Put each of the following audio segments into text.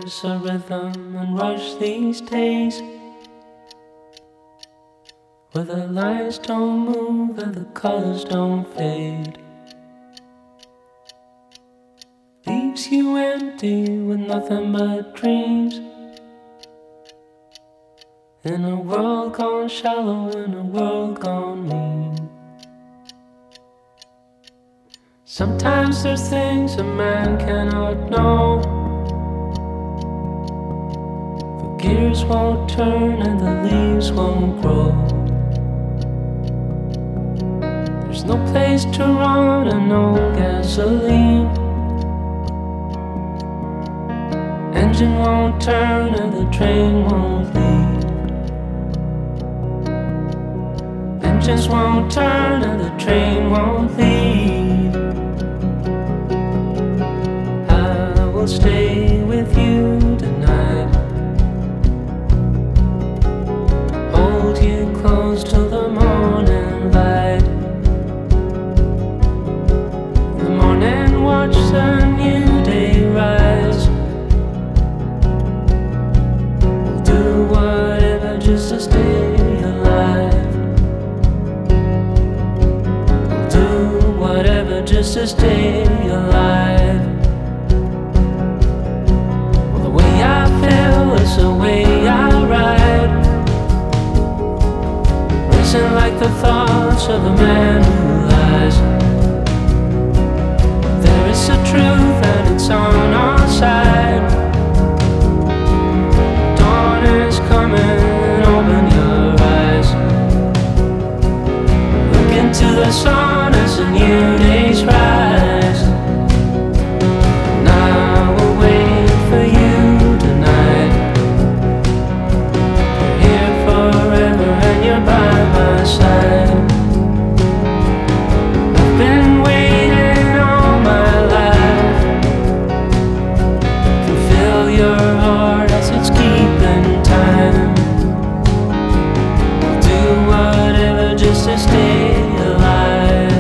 There's a rhythm and rush these days where the lights don't move and the colors don't fade. Leaves you empty with nothing but dreams. In a world gone shallow, in a world gone mean. Sometimes there's things a man cannot know. The gears won't turn and the leaves won't grow. There's no place to run and no gasoline. Engine won't turn and the train won't leave. Engines won't turn and the train won't leave. I will stay with you tonight. Hold you close till the morning light. In the morning watch the new day rise. We'll do whatever just to stay alive. Just to stay alive. Well, the way I feel is the way I ride. Racing like the thoughts of a man who lies. There is a truth and it's on our side. Dawn is coming, open your eyes. Look into the sun as a new day's rise. And I will wait for you tonight. You're here forever and you're by my side. I've been waiting all my life. Can feel your heart as it's keeping time. I'll do whatever just to stay alive.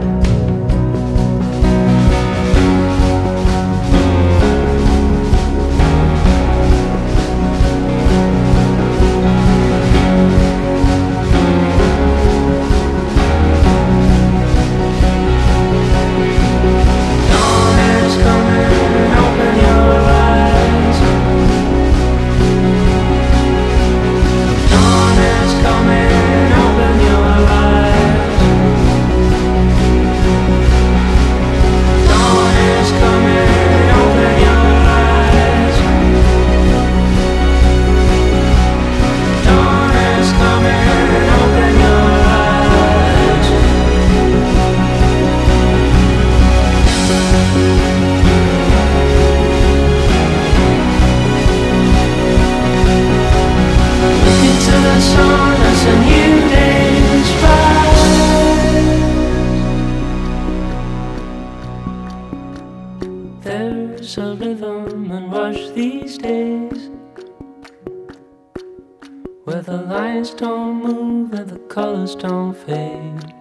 There's a rhythm and rush these days where the lines don't move and the colors don't fade.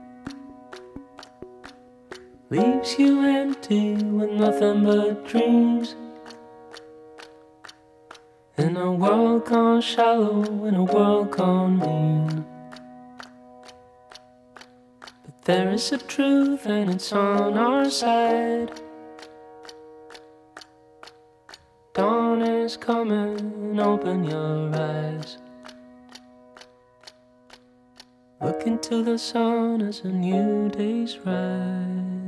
Leaves you empty with nothing but dreams. In a world gone shallow, in a world gone mean. But there is a truth and it's on our side. Dawn is coming, open your eyes. Look into the sun as a new day's rise.